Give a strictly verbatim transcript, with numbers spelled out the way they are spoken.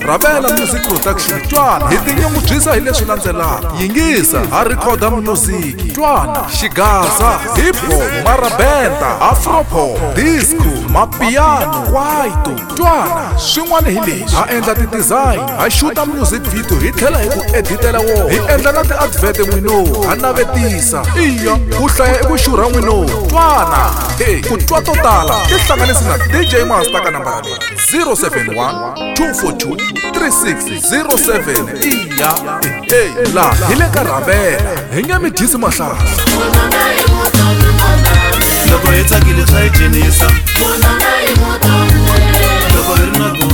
Ravela Music Production Twana hi tinyungubyisa hi leswi landzelaka: Yingisa ha recorda music, Twana xigaza, hip hop, marabenta, afropop, disco, mapiano, kwaito, Twana swin'wana hi leswi. Ha endla ti-design, ha xuta music video, hi tlhela hi ku editela wona, hi endla na ti-advert n'wino, ha navetisa. Iya ku hlaya i ku xurha n'wino, Twana hey, ku twa to tala tihlanganisi na D J Master ka nambara leyi zero seven one two four two three six zero seven. Iya hey, la hi le ka Ravela hi nge mi dyisi mahlala. Loko hi tsakile swa hi cinisa, loko hi ri na